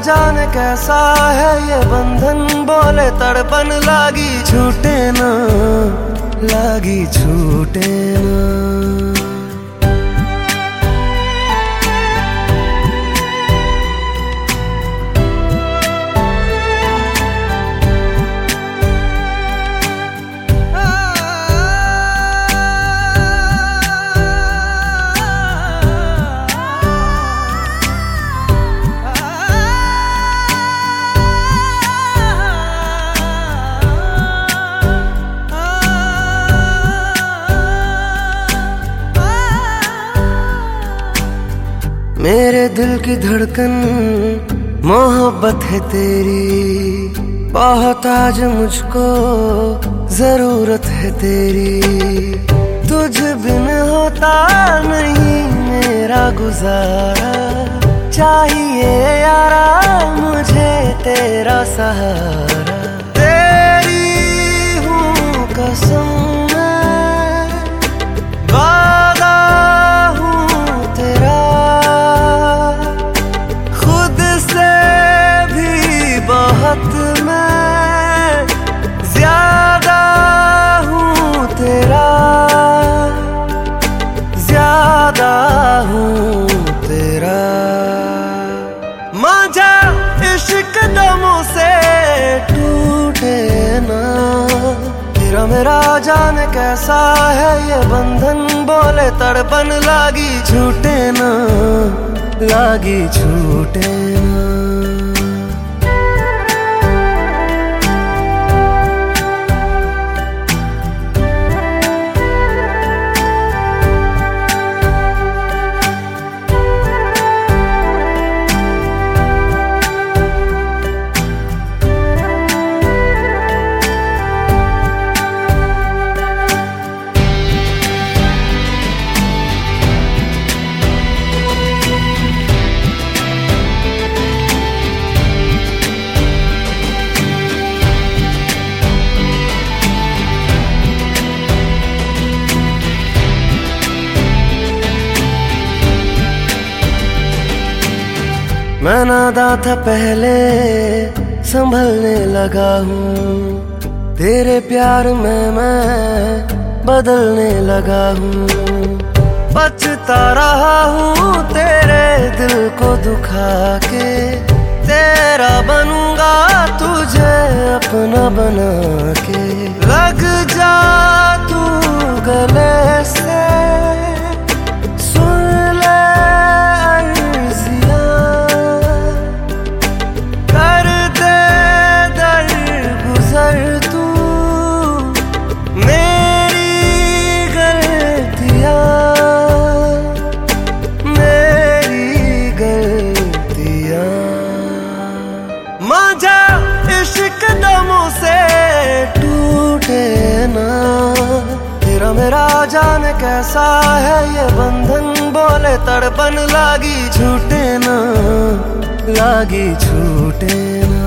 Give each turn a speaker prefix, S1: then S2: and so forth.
S1: जाने कैसा है ये बंधन, बोले तड़पन लागी छूटे ना, लागी छूटे ना। मेरे दिल की धड़कन मोहब्बत है तेरी, बहुत आज मुझको जरूरत है तेरी। तुझ बिन होता नहीं मेरा गुजारा, चाहिए यारा मुझे तेरा सहारा। तेरी हूँ कसम मैं ज्यादा हूँ तेरा, ज्यादा हूँ तेरा। मजा इश्क दमों से टूटे ना, तेरा मेरा जाने कैसा है ये बंधन, बोले तड़पन लागी छूटे ना, लागी छूटे ना। मैं नादा था पहले संभलने लगा हूँ, तेरे प्यार में मैं बदलने लगा हूँ। बचता रहा हूँ तेरे दिल को दुखा के, तेरा बनूंगा तुझे अपना बना के। लग जा तू गले से, मजा इश्क दमों से टूटे ना, तेरा मेरा जाने कैसा है ये बंधन, बोले तड़पन लागी छूटे ना, लागी छूटे ना।